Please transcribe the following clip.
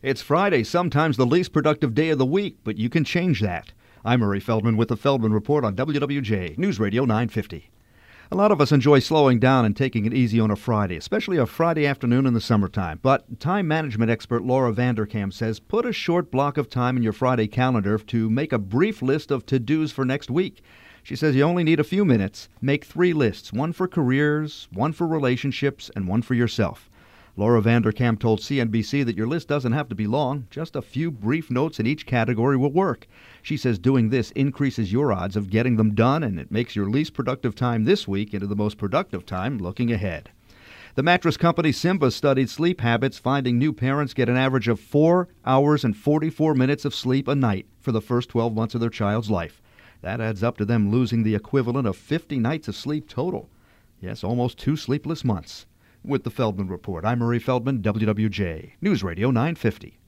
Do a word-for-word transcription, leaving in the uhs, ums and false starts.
It's Friday, sometimes the least productive day of the week, but you can change that. I'm Murray Feldman with the Feldman Report on W W J News Radio nine fifty. A lot of us enjoy slowing down and taking it easy on a Friday, especially a Friday afternoon in the summertime. But time management expert Laura Vanderkam says put a short block of time in your Friday calendar to make a brief list of to-dos for next week. She says you only need a few minutes. Make three lists, one for careers, one for relationships, and one for yourself. Laura Vanderkam told C N B C that your list doesn't have to be long. Just a few brief notes in each category will work. She says doing this increases your odds of getting them done, and it makes your least productive time this week into the most productive time looking ahead. The mattress company Simba studied sleep habits, finding new parents get an average of four hours and forty-four minutes of sleep a night for the first twelve months of their child's life. That adds up to them losing the equivalent of fifty nights of sleep total. Yes, almost two sleepless months. With the Feldman Report, I'm Murray Feldman, W W J News Radio nine fifty.